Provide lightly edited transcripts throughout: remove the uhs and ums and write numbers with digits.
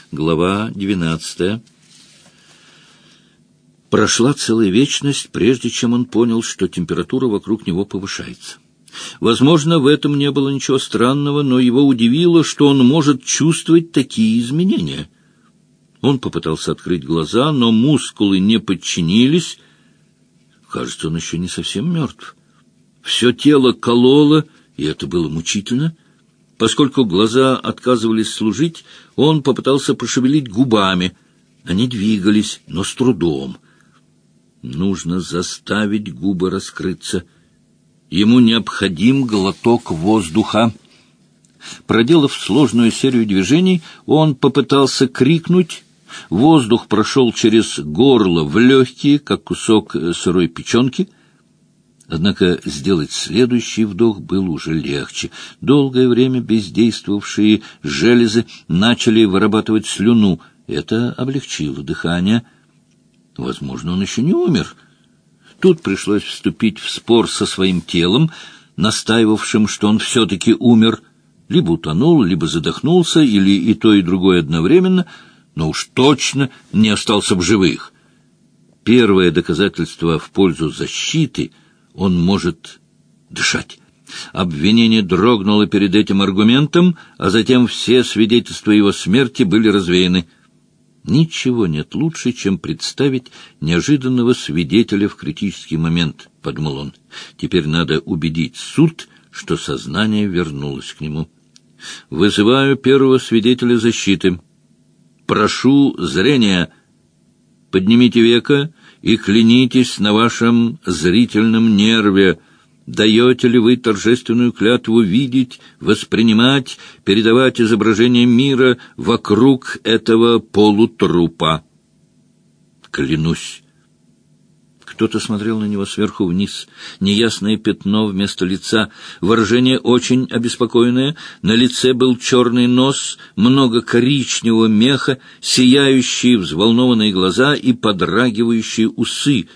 Глава 12. Прошла целая вечность, прежде чем он понял, что температура вокруг него повышается. Возможно, в этом не было ничего странного, но его удивило, что он может чувствовать такие изменения. Он попытался открыть глаза, но мускулы не подчинились. Кажется, он еще не совсем мертв. Все тело кололо, и это было мучительно. Поскольку глаза отказывались служить, он попытался пошевелить губами. Они двигались, но с трудом. Нужно заставить губы раскрыться. Ему необходим глоток воздуха. Проделав сложную серию движений, он попытался крикнуть. Воздух прошел через горло в легкие, как кусок сырой печенки. Однако сделать следующий вдох было уже легче. Долгое время бездействовавшие железы начали вырабатывать слюну. Это облегчило дыхание. Возможно, он еще не умер. Тут пришлось вступить в спор со своим телом, настаивавшим, что он все-таки умер. Либо утонул, либо задохнулся, или и то, и другое одновременно, но уж точно не остался в живых. Первое доказательство в пользу защиты — он может дышать. Обвинение дрогнуло перед этим аргументом, а затем все свидетельства его смерти были развеяны. Ничего нет лучше, чем представить неожиданного свидетеля в критический момент, — подумал он. Теперь надо убедить суд, что сознание вернулось к нему. Вызываю первого свидетеля защиты. Прошу зрения. Поднимите веко и клянитесь на вашем зрительном нерве. Даете ли вы торжественную клятву видеть, воспринимать, передавать изображение мира вокруг этого полутрупа? Клянусь. Кто-то смотрел на него сверху вниз. Неясное пятно вместо лица, выражение очень обеспокоенное. На лице был черный нос, много коричневого меха, сияющие взволнованные глаза и подрагивающие усы.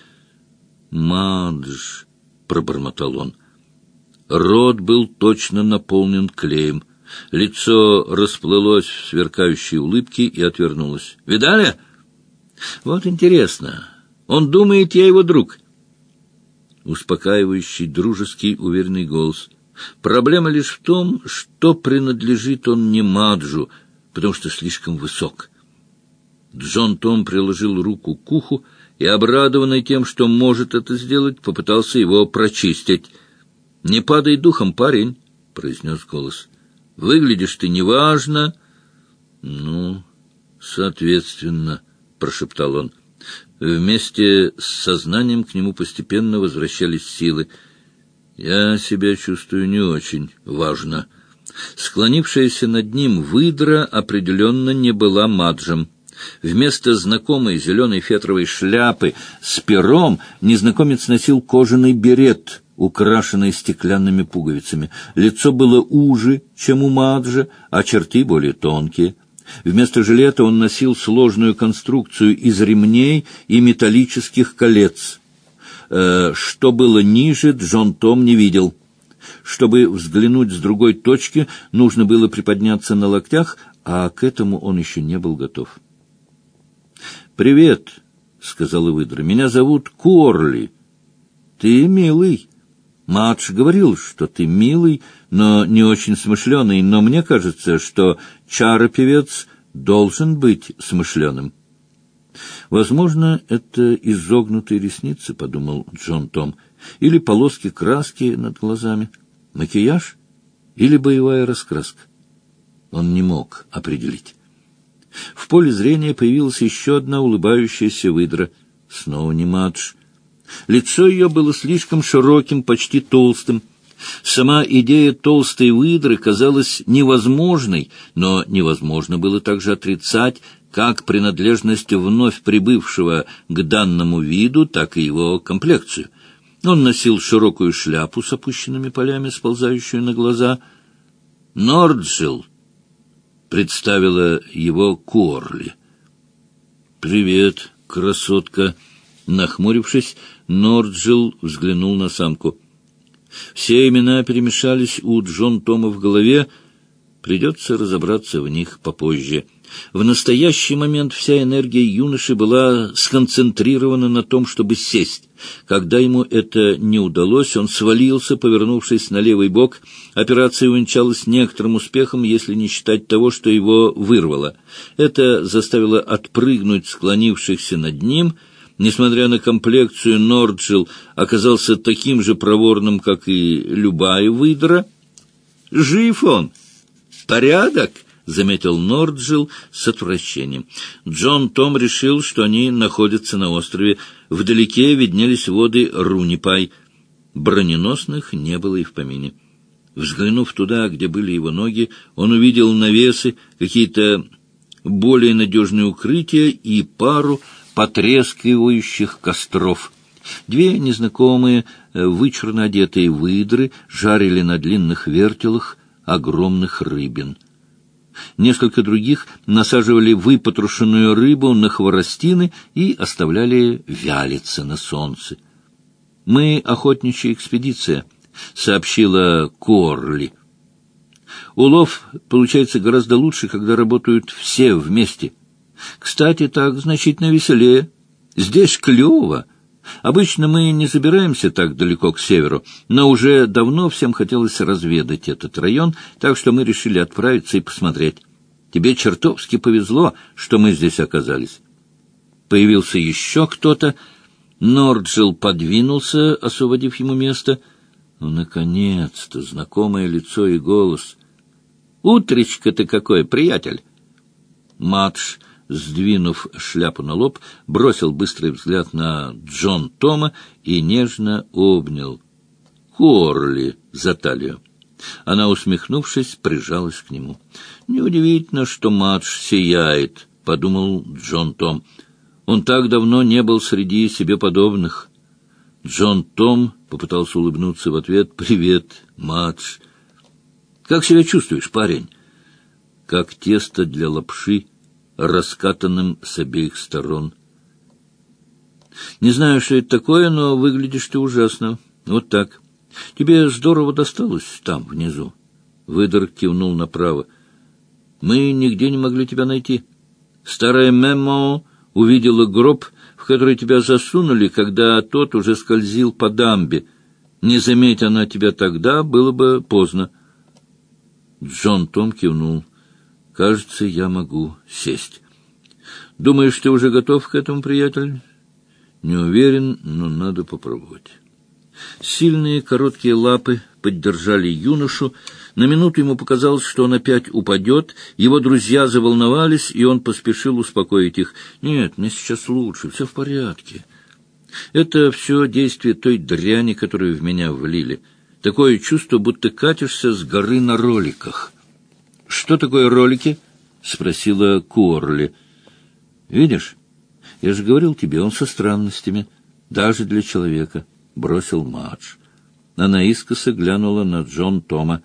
«Мадж», — пробормотал он. Рот был точно наполнен клеем. Лицо расплылось в сверкающей улыбке и отвернулось. «Видали? Вот интересно. Он думает, я его друг». Успокаивающий, дружеский, уверенный голос. Проблема лишь в том, что принадлежит он не Маджу, потому что слишком высок. Джон Том приложил руку к уху и, обрадованный тем, что может это сделать, попытался его прочистить. «Не падай духом, парень», — произнес голос. «Выглядишь ты неважно». «Ну, соответственно», — прошептал он. Вместе с сознанием к нему постепенно возвращались силы. «Я себя чувствую не очень важно». Склонившаяся над ним выдра определенно не была Маджем. Вместо знакомой зеленой фетровой шляпы с пером незнакомец носил кожаный берет, украшенный стеклянными пуговицами. Лицо было уже, чем у Маджа, а черты более тонкие. Вместо жилета он носил сложную конструкцию из ремней и металлических колец. Что было ниже, Джон Том не видел. Чтобы взглянуть с другой точки, нужно было приподняться на локтях, а к этому он еще не был готов. «Привет», — сказала выдра, — «меня зовут Корли. Ты милый. Мадж говорил, что ты милый, но не очень смышленый, но мне кажется, что чаропевец должен быть смышленым». «Возможно, это изогнутые ресницы», — подумал Джон Том, — «или полоски краски над глазами, макияж или боевая раскраска». Он не мог определить. В поле зрения появилась еще одна улыбающаяся выдра. Снова не Мадж. Лицо ее было слишком широким, почти толстым. Сама идея толстой выдры казалась невозможной, но невозможно было также отрицать как принадлежность вновь прибывшего к данному виду, так и его комплекцию. Он носил широкую шляпу с опущенными полями, сползающую на глаза. «Норджил», — представила его Корли. «Привет, красотка». Нахмурившись, Норджил взглянул на самку. Все имена перемешались у Джон Тома в голове. Придется разобраться в них попозже. В настоящий момент вся энергия юноши была сконцентрирована на том, чтобы сесть. Когда ему это не удалось, он свалился, повернувшись на левый бок. Операция увенчалась некоторым успехом, если не считать того, что его вырвало. Это заставило отпрыгнуть склонившихся над ним. Несмотря на комплекцию, Норджил оказался таким же проворным, как и любая выдра. «Жив он! Порядок!» — заметил Норджил с отвращением. Джон Том решил, что они находятся на острове. Вдалеке виднелись воды Рунипай. Броненосных не было и в помине. Взглянув туда, где были его ноги, он увидел навесы, какие-то более надежные укрытия и пару потрескивающих костров. Две незнакомые, вычурно одетые выдры жарили на длинных вертелах огромных рыбин. Несколько других насаживали выпотрошенную рыбу на хворостины и оставляли вялиться на солнце. «Мы охотничья экспедиция», — сообщила Корли. «Улов получается гораздо лучше, когда работают все вместе. Кстати, так значительно веселее. Здесь клево. Обычно мы не забираемся так далеко к северу, но уже давно всем хотелось разведать этот район, так что мы решили отправиться и посмотреть. Тебе чертовски повезло, что мы здесь оказались». Появился еще кто-то. Норджил подвинулся, освободив ему место. Ну, наконец-то, знакомое лицо и голос. «Утречко-то какое, приятель!» Мадж, сдвинув шляпу на лоб, бросил быстрый взгляд на Джон Тома и нежно обнял Корли за талию. Она, усмехнувшись, прижалась к нему. «Неудивительно, что Мадж сияет», — подумал Джон Том. «Он так давно не был среди себе подобных». Джон Том попытался улыбнуться в ответ. «Привет, Мадж. Как себя чувствуешь, парень?» «Как тесто для лапши, раскатанным с обеих сторон». «Не знаю, что это такое, но выглядишь ты ужасно. Вот так. Тебе здорово досталось там, внизу». Выдр кивнул направо. «Мы нигде не могли тебя найти. Старая Мемо увидела гроб, в который тебя засунули, когда тот уже скользил по дамбе. Не заметь она тебя тогда, было бы поздно». Джон Том кивнул. «Кажется, я могу сесть». «Думаешь, ты уже готов к этому, приятель?» «Не уверен, но надо попробовать». Сильные короткие лапы поддержали юношу. На минуту ему показалось, что он опять упадет. Его друзья заволновались, и он поспешил успокоить их. «Нет, мне сейчас лучше, все в порядке. Это все действие той дряни, которую в меня влили. Такое чувство, будто катишься с горы на роликах». «Что такое ролики?» — спросила Корли. «Видишь, я же говорил тебе, он со странностями, даже для человека», — бросил Мадж. Она искоса глянула на Джон Тома.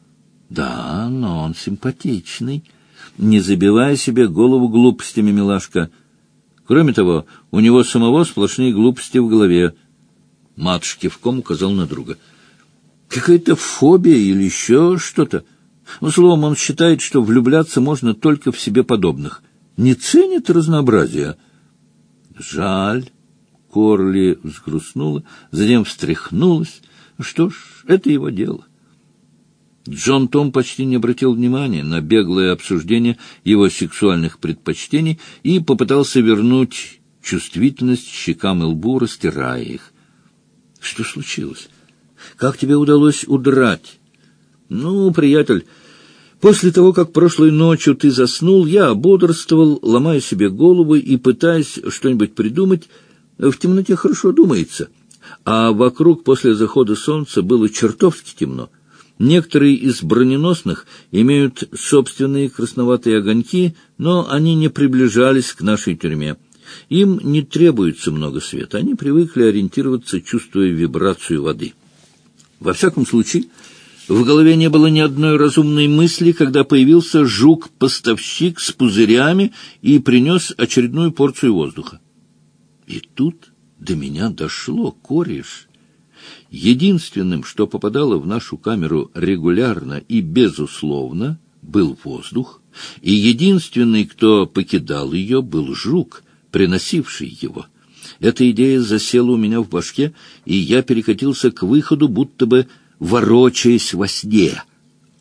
«Да, но он симпатичный. Не забивай себе голову глупостями, милашка. Кроме того, у него самого сплошные глупости в голове». Мадж кивком указал на друга. «Какая-то фобия или еще что-то. Словом, он считает, что влюбляться можно только в себе подобных. Не ценит разнообразия». «Жаль». Корли взгрустнула, затем встряхнулась. Что ж, это его дело. Джон Том почти не обратил внимания на беглое обсуждение его сексуальных предпочтений и попытался вернуть чувствительность щекам и лбу, растирая их. «Что случилось? Как тебе удалось удрать?» «Ну, приятель, после того, как прошлой ночью ты заснул, я бодрствовал, ломая себе голову и пытаясь что-нибудь придумать. В темноте хорошо думается, а вокруг после захода солнца было чертовски темно. Некоторые из броненосных имеют собственные красноватые огоньки, но они не приближались к нашей тюрьме. Им не требуется много света, они привыкли ориентироваться, чувствуя вибрацию воды. Во всяком случае, в голове не было ни одной разумной мысли, когда появился жук-поставщик с пузырями и принес очередную порцию воздуха. И тут до меня дошло, кореш. Единственным, что попадало в нашу камеру регулярно и безусловно, был воздух, и единственный, кто покидал ее, был жук, приносивший его. Эта идея засела у меня в башке, и я перекатился к выходу, будто бы ворочаясь во сне.